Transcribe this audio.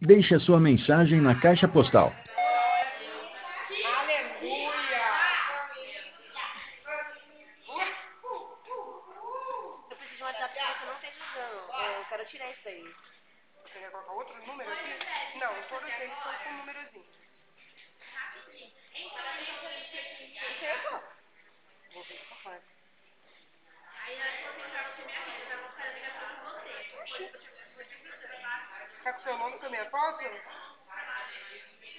Deixe a sua mensagem na caixa postal. Aleluia! Eu preciso de um WhatsApp que você não esteja usando. Eu quero tirar isso daí. Você quer colocar outro número aqui? Não, todos eles estão com númerozinhos. Enxergou. Vou ver essa porta. Tá com seu nome com a minha foto?